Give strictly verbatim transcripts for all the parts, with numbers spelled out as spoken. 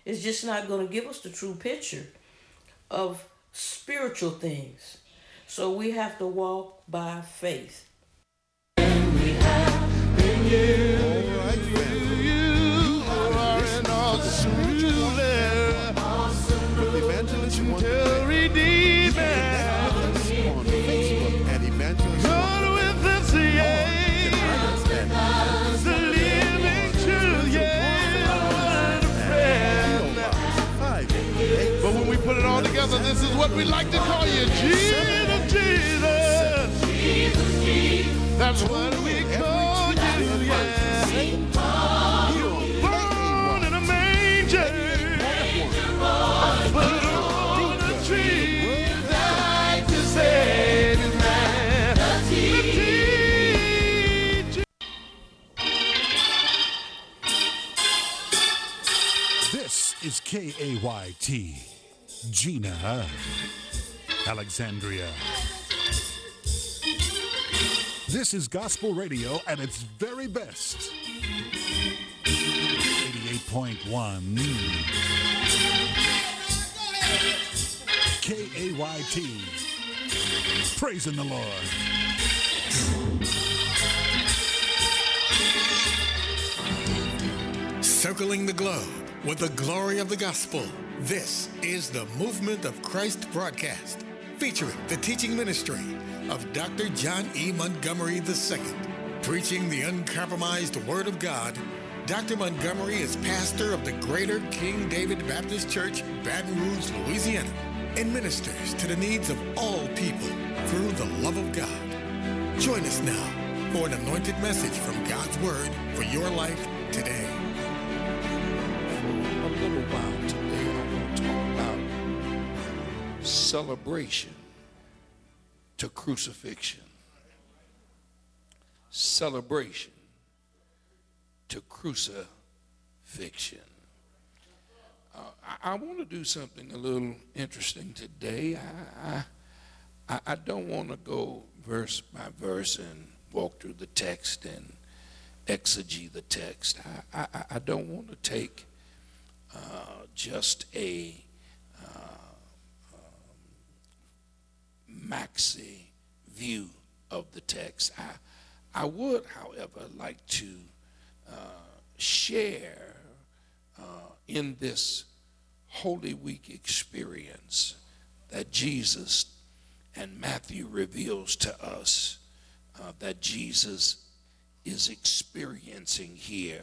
It's just not going to give us the true picture of spiritual things. So we have to walk by faith. All right, family. You have been listening to the Spiritual Warfare Podcast with Evangelist One Connect. You can connect with us on Facebook at Evangelist One Connect. Or you can write us at Evangelist One Connect, Spiritual Warfare Podcast at P O Box five eight eight. But when we put it all together, this is what we like to call you. Jesus, Jesus. That's what we call you, yeah. You were born in a manger, but on a tree, died to save his man. This is K A Y T, Gina, Alexandria. This is gospel radio at its very best. eighty-eight point one K A Y T. Praising the Lord. Circling the globe with the glory of the gospel. This is the Movement of Christ broadcast, featuring the teaching ministry of Doctor John E. Montgomery the Second. Preaching the uncompromised Word of God, Doctor Montgomery is pastor of the Greater King David Baptist Church, Baton Rouge, Louisiana, and ministers to the needs of all people through the love of God. Join us now for an anointed message from God's Word for your life today. For a little while today, I want to talk about celebration to crucifixion. Celebration to crucifixion. Uh, I, I want to do something a little interesting today. I, I, I don't want to go verse by verse and walk through the text and exegete the text. I, I, I don't want to take uh, just a uh, um, maxi view of the text. I, I would, however, like to uh, share uh, in this Holy Week experience that Jesus and Matthew reveals to us uh, that Jesus is experiencing here.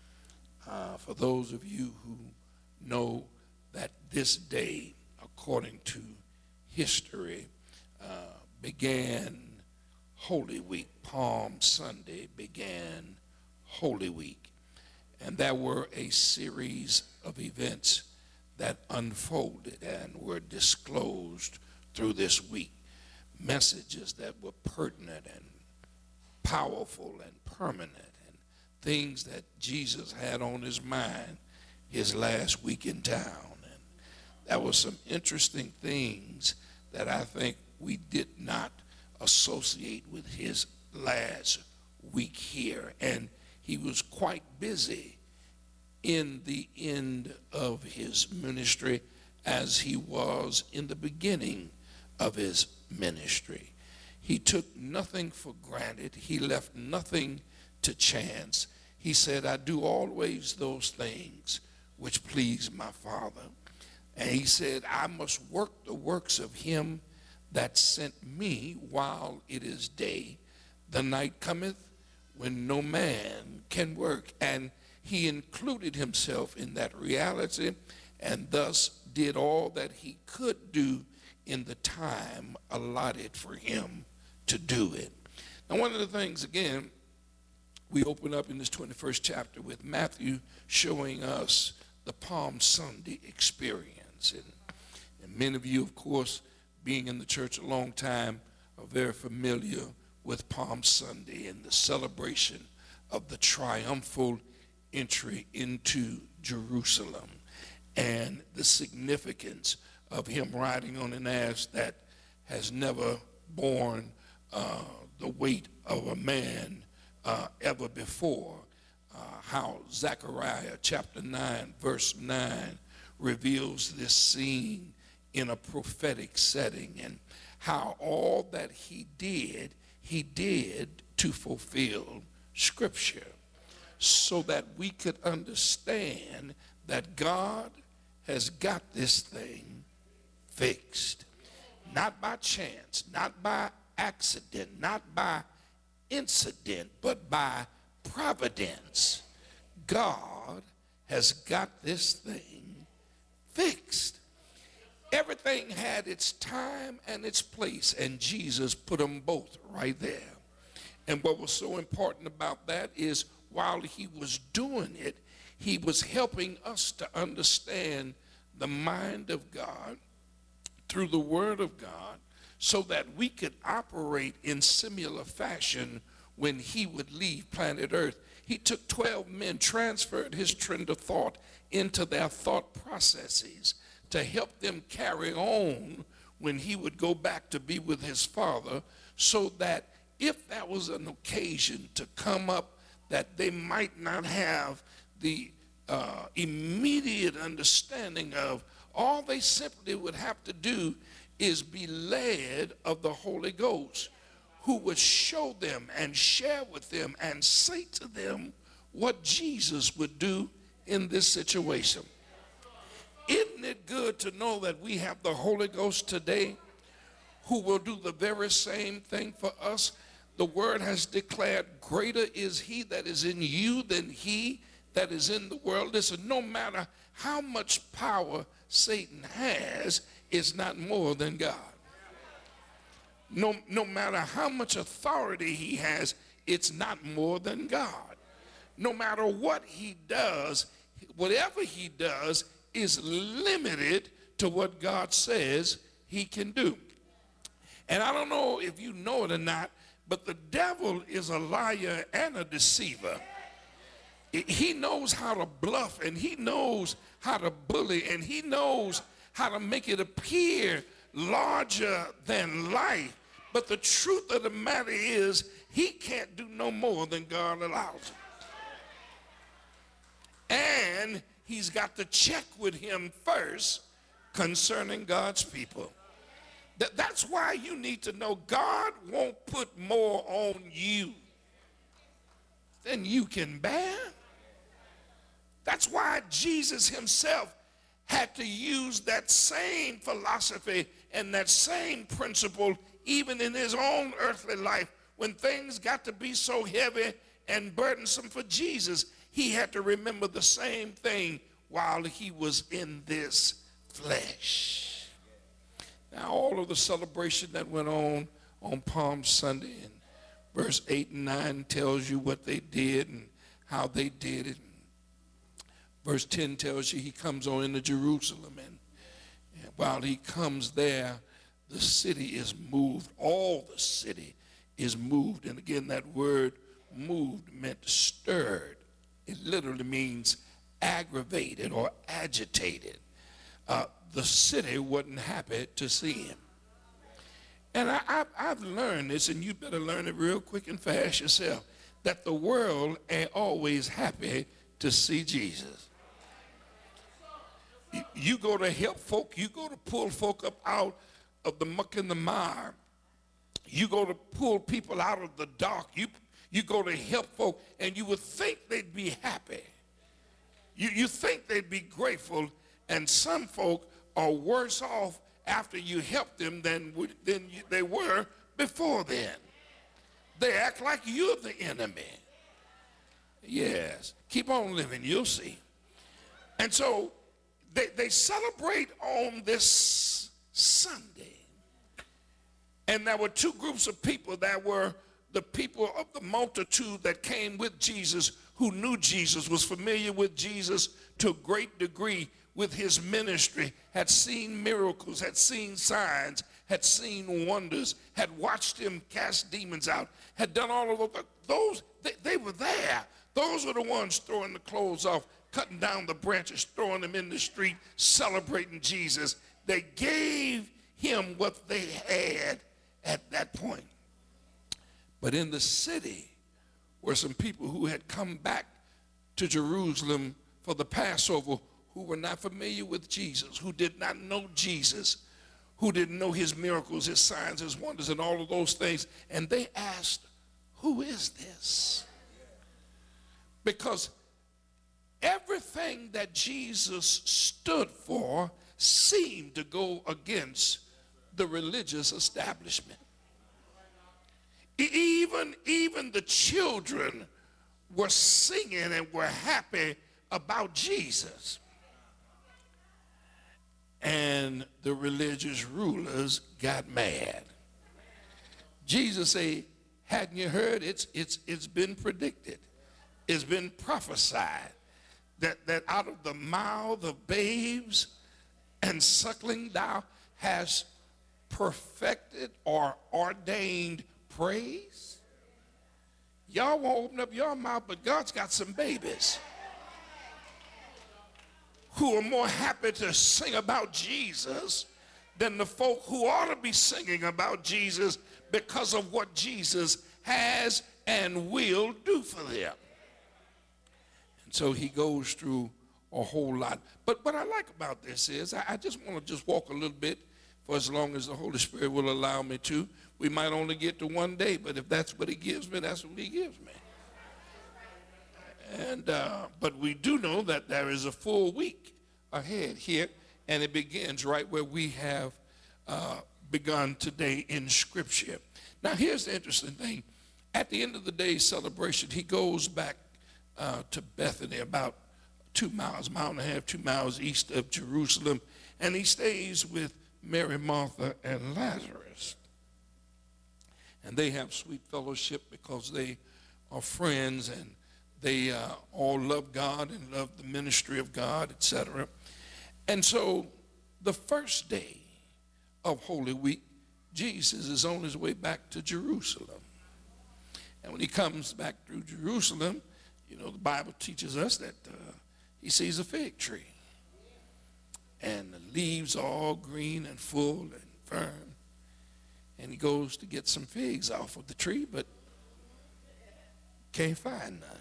Uh, for those of you who know that this day, according to history, uh, began Holy Week. Palm Sunday began Holy Week. And there were a series of events that unfolded and were disclosed through this week. Messages that were pertinent and powerful and permanent, and things that Jesus had on his mind his last week in town. And there were some interesting things that I think we did not associate with his last week here. And he was quite busy in the end of his ministry as he was in the beginning of his ministry. He took nothing for granted. He left nothing to chance. He said, I do always those things which please my Father. And he said, I must work the works of him that sent me while it is day. The night cometh when no man can work. And he included himself in that reality and thus did all that he could do in the time allotted for him to do it. Now, one of the things, again, we open up in this twenty-first chapter with Matthew showing us the Palm Sunday experience. And, and many of you, of course, being in the church a long time, are very familiar with Palm Sunday and the celebration of the triumphal entry into Jerusalem and the significance of him riding on an ass that has never borne uh, the weight of a man uh, ever before. Uh, how Zechariah chapter nine verse nine reveals this scene in a prophetic setting, and how all that he did, he did to fulfill Scripture, so that we could understand that God has got this thing fixed. Not by chance, not by accident, not by incident, but by providence. God has got this thing fixed. Everything had its time and its place, and Jesus put them both right there. And what was so important about that is while he was doing it, he was helping us to understand the mind of God through the Word of God, so that we could operate in similar fashion when he would leave planet Earth. He took twelve men, transferred his trend of thought into their thought processes to help them carry on when he would go back to be with his Father, so that if that was an occasion to come up that they might not have the uh, immediate understanding of, all they simply would have to do is be led of the Holy Ghost, who would show them and share with them and say to them what Jesus would do in this situation. Isn't it good to know that we have the Holy Ghost today who will do the very same thing for us? The Word has declared, greater is he that is in you than he that is in the world. Listen, no matter how much power Satan has, is not more than God. No, no matter how much authority he has, it's not more than God. No matter what he does, whatever he does is limited to what God says he can do. And I don't know if you know it or not, but the devil is a liar and a deceiver. He knows how to bluff, and he knows how to bully, and he knows how to make it appear larger than life. But the truth of the matter is, he can't do no more than God allows him. And he's got to check with him first concerning God's people. That, that's why you need to know God won't put more on you than you can bear. That's why Jesus himself had to use that same philosophy and that same principle even in his own earthly life. When things got to be so heavy and burdensome for Jesus, he had to remember the same thing while he was in this flesh. Now, all of the celebration that went on on Palm Sunday, and verse eight and nine tells you what they did and how they did it. Verse ten tells you he comes on into Jerusalem, and, and while he comes there, the city is moved. All the city is moved. And again, that word moved meant stirred. It literally means aggravated or agitated. Uh, the city wasn't happy to see him. And I, I, I've learned this, and you better learn it real quick and fast yourself, that the world ain't always happy to see Jesus. You, you go to help folk, you go to pull folk up out of the muck and the mire. You go to pull people out of the dark. You, you go to help folk, and you would think they'd be happy. You, you think they'd be grateful, and some folk are worse off after you help them than, than you, they were before then. They act like you're the enemy. Yes. Keep on living, you'll see. And so they, they celebrate on this Sunday. And there were two groups of people. There were the people of the multitude that came with Jesus, who knew Jesus, was familiar with Jesus to a great degree with his ministry, had seen miracles, had seen signs, had seen wonders, had watched him cast demons out, had done all of those. Those they, they were there. Those were the ones throwing the clothes off, cutting down the branches, throwing them in the street, celebrating Jesus. They gave him what they had at that point. But in the city were some people who had come back to Jerusalem for the Passover, who were not familiar with Jesus, who did not know Jesus, who didn't know his miracles, his signs, his wonders, and all of those things. And they asked, who is this? Because everything that Jesus stood for seemed to go against the religious establishment. Even, even the children were singing and were happy about Jesus. And the religious rulers got mad. Jesus said, hadn't you heard? It's, it's, it's been predicted. It's been prophesied that, that out of the mouth of babes and suckling thou hast perfected or ordained praise. Y'all won't open up your mouth, but God's got some babies who are more happy to sing about Jesus than the folk who ought to be singing about Jesus because of what Jesus has and will do for them. And so he goes through a whole lot. But what I like about this is I, I just want to just walk a little bit for as long as the Holy Spirit will allow me to. We might only get to one day, but if that's what he gives me, that's what he gives me. And uh, but we do know that there is a full week ahead here, and it begins right where we have uh, begun today in Scripture. Now, here's the interesting thing. At the end of the day's celebration, he goes back uh, to Bethany, about two miles, mile and a half, two miles east of Jerusalem, and he stays with Mary, Martha, and Lazarus. And they have sweet fellowship because they are friends and they uh, all love God and love the ministry of God, et cetera. And so the first day of Holy Week, Jesus is on his way back to Jerusalem. And when he comes back through Jerusalem, you know, the Bible teaches us that uh, he sees a fig tree. And the leaves are all green and full and firm. And he goes to get some figs off of the tree, but can't find none.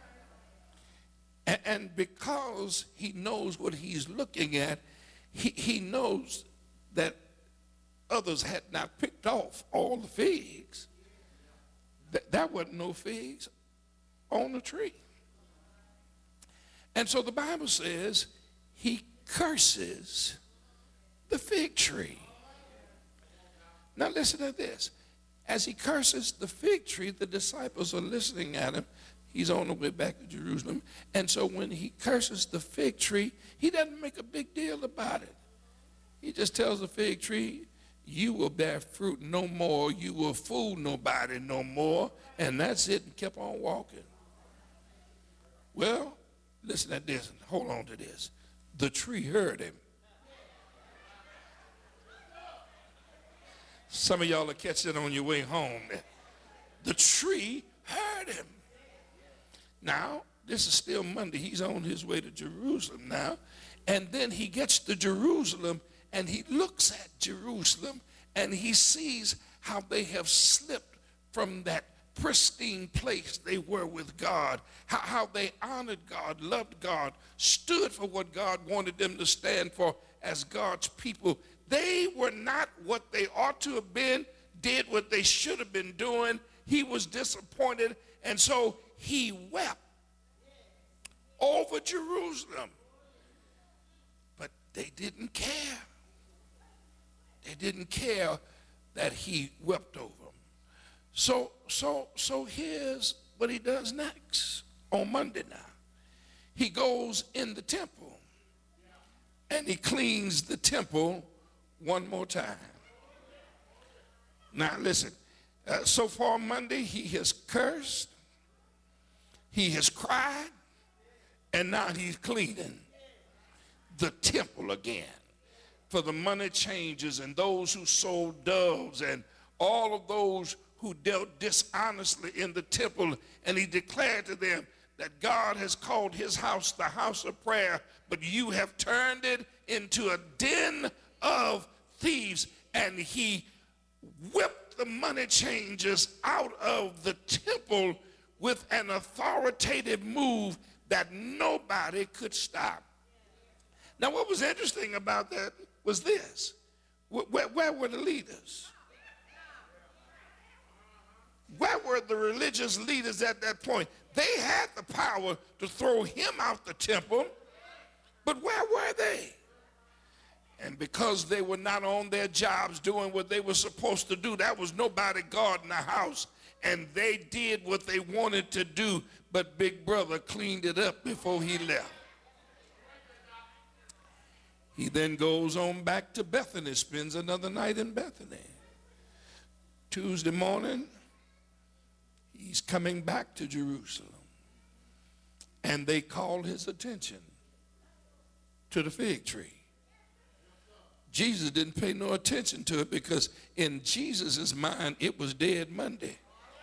And, and because he knows what he's looking at, he, he knows that others had not picked off all the figs. Th- that wasn't no figs on the tree. And so the Bible says he curses the fig tree. Now listen to this. As he curses the fig tree, the disciples are listening at him. He's on the way back to Jerusalem. And so when he curses the fig tree, he doesn't make a big deal about it. He just tells the fig tree, you will bear fruit no more. You will fool nobody no more. And that's it, and kept on walking. Well, listen to this and hold on to this. The tree heard him. Some of y'all will catch that on your way home. The tree heard him. Now, this is still Monday. He's on his way to Jerusalem now. And then he gets to Jerusalem and he looks at Jerusalem and he sees how they have slipped from that pristine place they were with God, how, how they honored God, loved God, stood for what God wanted them to stand for as God's people. They were not what they ought to have been, did what they should have been doing. He was disappointed, and so he wept over Jerusalem. But they didn't care. They didn't care that he wept over them. So, so, so here's what he does next on Monday now. He goes in the temple and he cleans the temple one more time. Now listen, uh, so far Monday he has cursed, he has cried, and now he's cleaning the temple again for the money changers and those who sold doves and all of those who dealt dishonestly in the temple. And he declared to them that God has called his house the house of prayer, but you have turned it into a den of thieves. And he whipped the money changers out of the temple with an authoritative move that nobody could stop. Now, what was interesting about that was this. Where, where were the leaders? Where were the religious leaders at that point? They had the power to throw him out the temple, but where were they? And because they were not on their jobs doing what they were supposed to do, that was nobody guarding the house, and they did what they wanted to do, but Big Brother cleaned it up before he left. He then goes on back to Bethany, spends another night in Bethany. Tuesday morning, he's coming back to Jerusalem, and they call his attention to the fig tree. Jesus didn't pay no attention to it because in Jesus' mind, it was dead Monday.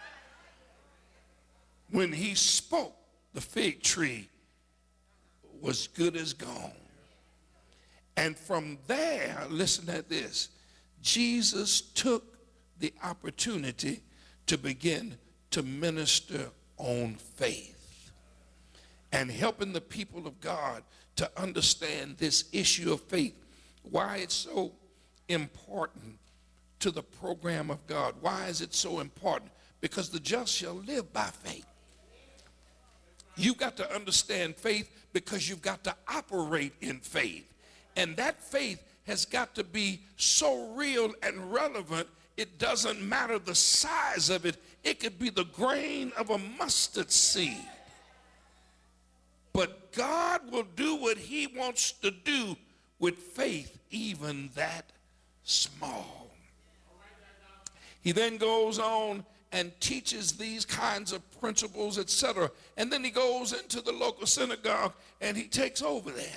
When he spoke, the fig tree was good as gone. And from there, listen to this, Jesus took the opportunity to begin to minister on faith and helping the people of God to understand this issue of faith, why it's so important to the program of God. Why is it so important? Because the just shall live by faith. You've got to understand faith because you've got to operate in faith. And that faith has got to be so real and relevant, it doesn't matter the size of it. It could be the grain of a mustard seed. But God will do what he wants to do with faith, even that small. He then goes on and teaches these kinds of principles, et cetera. And then he goes into the local synagogue and he takes over there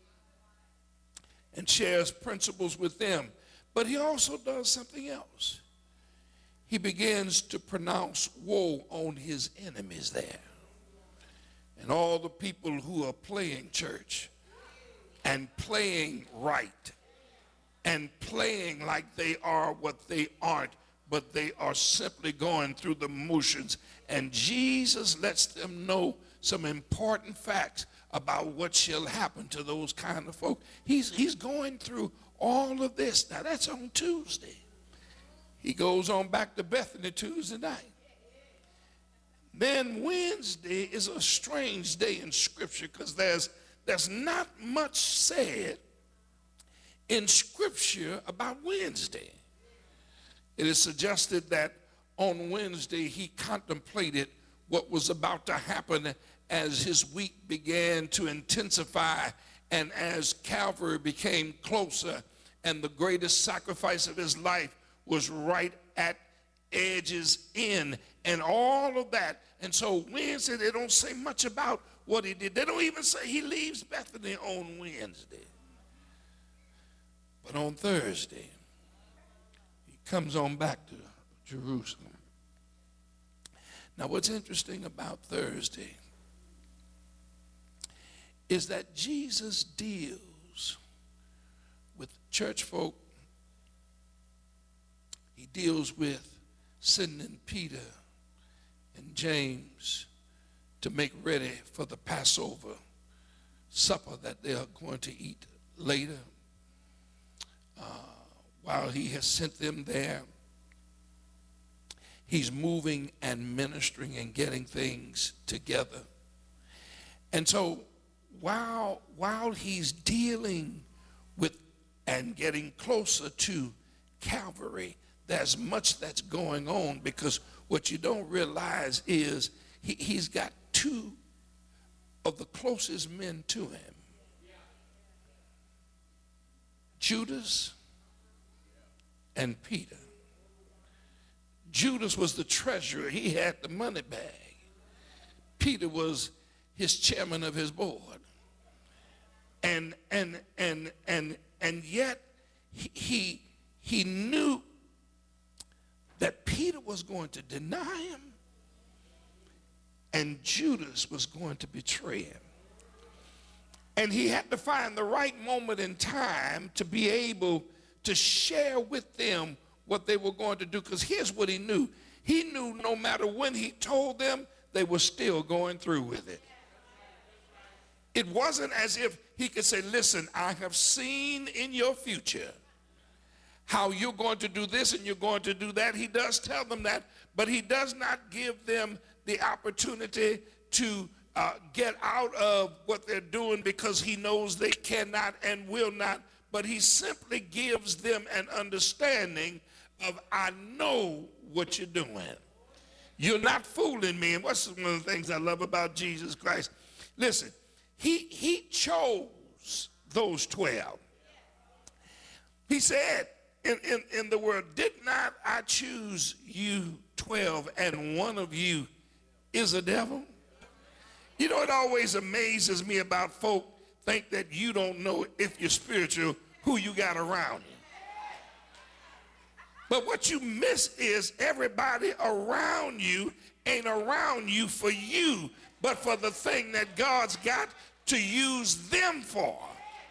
and shares principles with them. But he also does something else. He begins to pronounce woe on his enemies there. And all the people who are playing church and playing right and playing like they are what they aren't, but they are simply going through the motions. And Jesus lets them know some important facts about what shall happen to those kind of folk. He's, he's going through all of this. Now, that's on Tuesday. He goes on back to Bethany Tuesday night. Then Wednesday is a strange day in Scripture because there's, there's not much said in Scripture about Wednesday. It is suggested that on Wednesday he contemplated what was about to happen as his week began to intensify and as Calvary became closer and the greatest sacrifice of his life was right at edges in and all of that. And so Wednesday, they don't say much about what he did. They don't even say he leaves Bethany on Wednesday. But on Thursday, he comes on back to Jerusalem. Now, what's interesting about Thursday is that Jesus deals with church folk. He deals with sending Peter and James to make ready for the Passover supper that they are going to eat later. Uh, while he has sent them there, he's moving and ministering and getting things together. And so while, while he's dealing with and getting closer to Calvary, there's much that's going on because what you don't realize is he, he's got two of the closest men to him. Judas and Peter. Judas was the treasurer. He had the money bag. Peter was his chairman of his board. And and and and and yet he he, he knew that Peter was going to deny him and Judas was going to betray him. And he had to find the right moment in time to be able to share with them what they were going to do. Because here's what he knew. He knew no matter when he told them, they were still going through with it. It wasn't as if he could say, listen, I have seen in your future how you're going to do this and you're going to do that. He does tell them that, but he does not give them the opportunity to uh, get out of what they're doing because he knows they cannot and will not, but he simply gives them an understanding of, I know what you're doing. You're not fooling me. And what's one of the things I love about Jesus Christ? Listen, he, he chose those twelve. He said in, in, in the word, did not I choose you twelve and one of you is a devil? You know, it always amazes me about folk think that you don't know if you're spiritual, who you got around you. But what you miss is everybody around you ain't around you for you, but for the thing that God's got to use them for.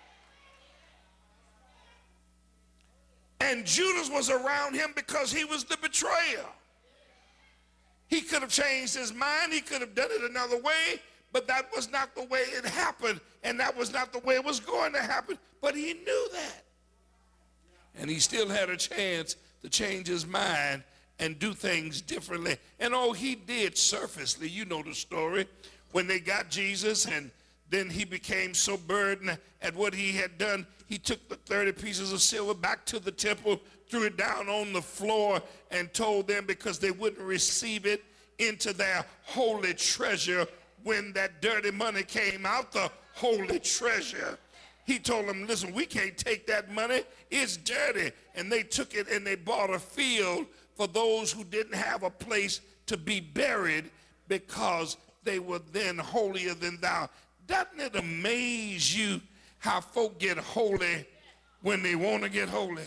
And Judas was around him because he was the betrayer. He could have changed his mind. He could have done it another way, but that was not the way it happened, and that was not the way it was going to happen. But he knew that. And he still had a chance to change his mind and do things differently. And oh, he did surfacely. You know the story. When they got Jesus and then he became so burdened at what he had done, he took the thirty pieces of silver back to the temple, threw it down on the floor, and told them because they wouldn't receive it into their holy treasure when that dirty money came out, the holy treasure. He told them, listen, we can't take that money. It's dirty. And they took it and they bought a field for those who didn't have a place to be buried because they were then holier than thou. Doesn't it amaze you how folk get holy when they want to get holy?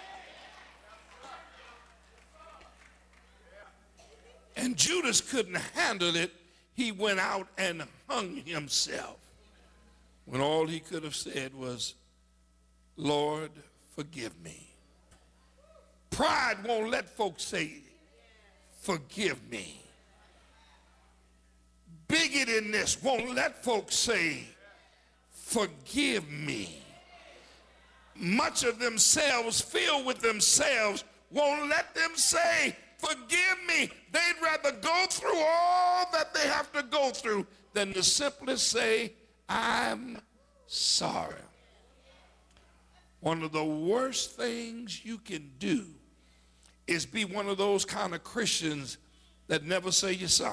And Judas couldn't handle it. He went out and hung himself, when all he could have said was, Lord, forgive me. Pride won't let folks say, forgive me. Bigotedness won't let folks say, forgive me. Much of themselves, filled with themselves, won't let them say, forgive me. They'd rather go through all that they have to go through than to simply say, I'm sorry. One of the worst things you can do is be one of those kind of Christians that never say you're sorry.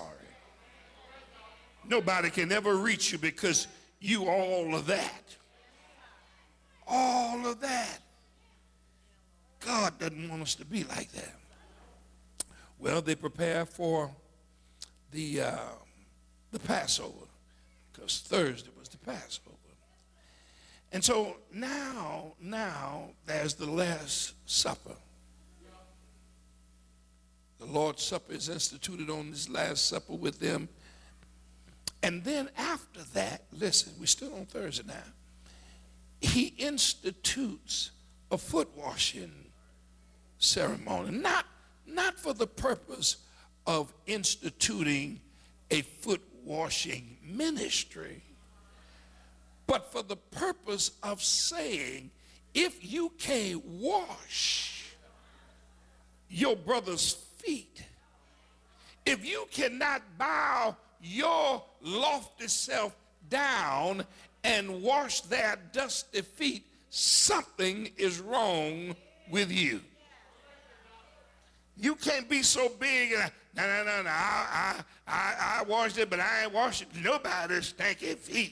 Nobody can ever reach you because you all of that. All of that. God doesn't want us to be like that. Well, they prepare for the, uh, the Passover, because Thursday was the Passover. And so now, now there's the Last Supper. The Lord's Supper is instituted on this Last Supper with them. And then after that, listen, we're still on Thursday now, he institutes a foot washing ceremony, not, not for the purpose of instituting a foot washing ministry, but for the purpose of saying, if you can't wash your brother's feet, if you cannot bow your lofty self down and wash their dusty feet, something is wrong with you. You can't be so big and, no, no, no, no, I, I, I, I washed it, but I ain't washed nobody's stinky feet.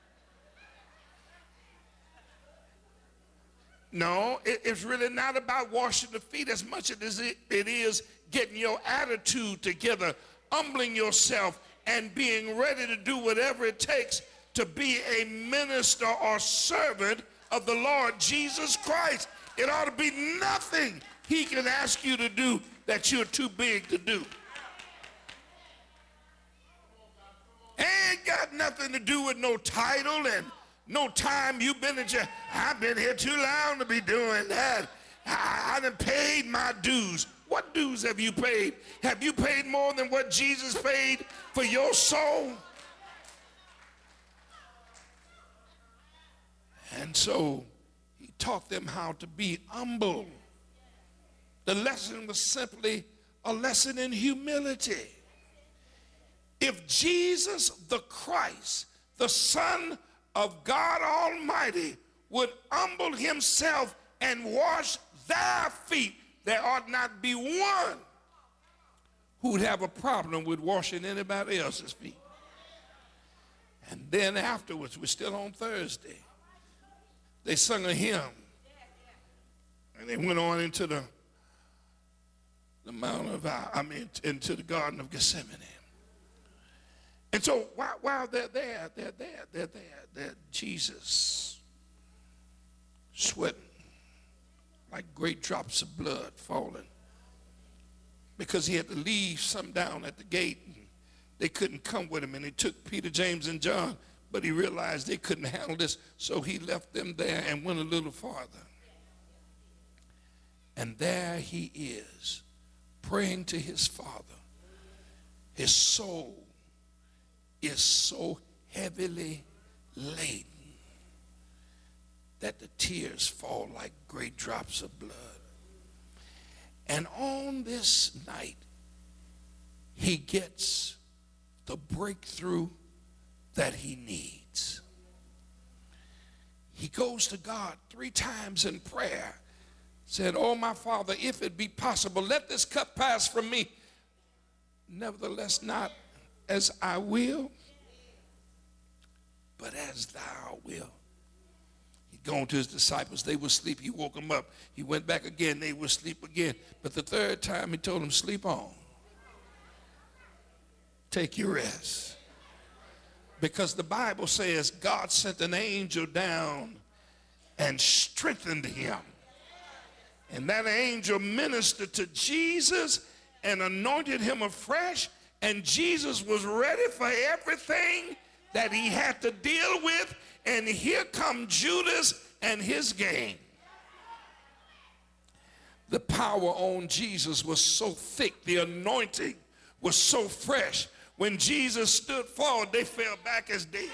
No, it, it's really not about washing the feet as much as it, it is getting your attitude together, humbling yourself, and being ready to do whatever it takes to be a minister or servant of the Lord Jesus Christ. It ought to be nothing he can ask you to do that you're too big to do. Ain't got nothing to do with no title and no time you've been at your, I've been here too long to be doing that. I, I done paid my dues. What dues have you paid? Have you paid more than what Jesus paid for your soul? And so he taught them how to be humble. The lesson was simply a lesson in humility. If Jesus the Christ, the Son of God Almighty, would humble himself and wash their feet, there ought not be one who would have a problem with washing anybody else's feet. And then afterwards, we're still on Thursday, they sung a hymn, and they went on into the, the Mount of, I mean, into the Garden of Gethsemane. And so while, while they're there, they're there, they're there, they're Jesus sweating like great drops of blood falling, because he had to leave some down at the gate. And they couldn't come with him, and he took Peter, James, and John, but he realized they couldn't handle this, so he left them there and went a little farther. And there he is, praying to his Father. His soul is so heavily laden that the tears fall like great drops of blood. And on this night, he gets the breakthrough that he needs. He goes to God three times in prayer, said, "Oh, my Father, if it be possible, let this cup pass from me. Nevertheless, not as I will, but as thou wilt." He'd gone to his disciples. They were asleep. He woke them up. He went back again. They were asleep again. But the third time, he told them, "Sleep on. Take your rest." Because the Bible says God sent an angel down and strengthened him. And that angel ministered to Jesus and anointed him afresh. And Jesus was ready for everything that he had to deal with. And here come Judas and his gang. The power on Jesus was so thick. The anointing was so fresh. When Jesus stood forward, they fell back as dead.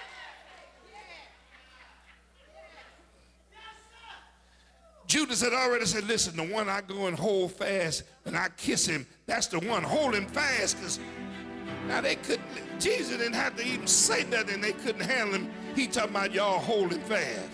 Judas had already said, "Listen, the one I go and hold fast and I kiss him, that's the one. Hold him fast." Because now they couldn't, Jesus didn't have to even say nothing. They couldn't handle him. He talking about y'all hold him fast.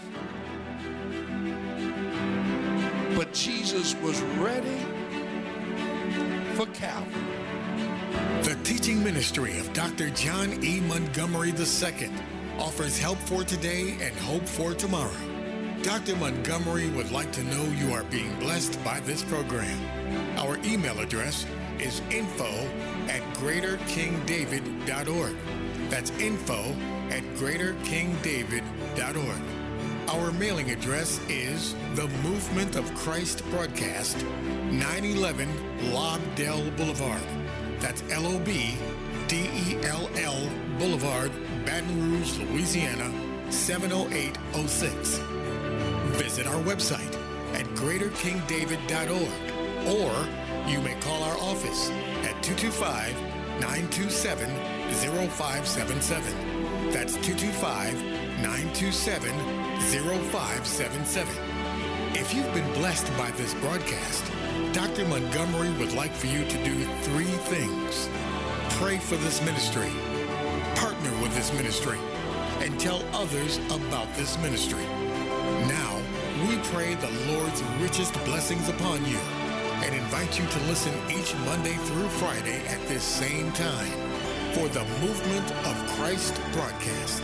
But Jesus was ready for Calvary. The teaching ministry of Doctor John E. Montgomery the Second offers help for today and hope for tomorrow. Doctor Montgomery would like to know you are being blessed by this program. Our email address is info at greater king david dot org. That's info at greater king david dot org. Our mailing address is The Movement of Christ Broadcast, nine eleven Lobdell Boulevard. That's L O B D E L L Boulevard, Baton Rouge, Louisiana, seven oh eight oh six. Visit our website at greater king david dot org, or you may call our office at two two five, nine two seven, zero five seven seven. That's two two five, nine two seven, zero five seven seven. If you've been blessed by this broadcast, Doctor Montgomery would like for you to do three things. Pray for this ministry, partner with this ministry, and tell others about this ministry. Now, we pray the Lord's richest blessings upon you and invite you to listen each Monday through Friday at this same time for the Movement of Christ broadcast.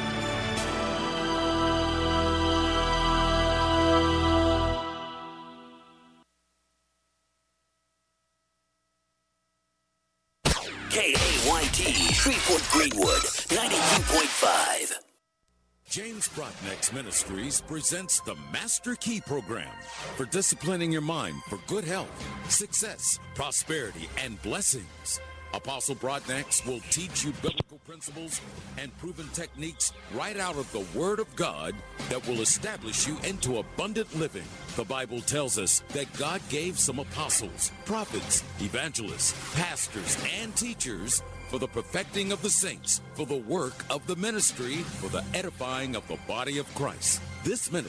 K A Y T, Shreveport Greenwood, ninety-two point five. James Brocknex Ministries presents the Master Key Program for disciplining your mind for good health, success, prosperity, and blessings. Apostle Broadnex will teach you biblical principles and proven techniques right out of the Word of God that will establish you into abundant living. The Bible tells us that God gave some apostles, prophets, evangelists, pastors, and teachers for the perfecting of the saints, for the work of the ministry, for the edifying of the body of Christ. This ministry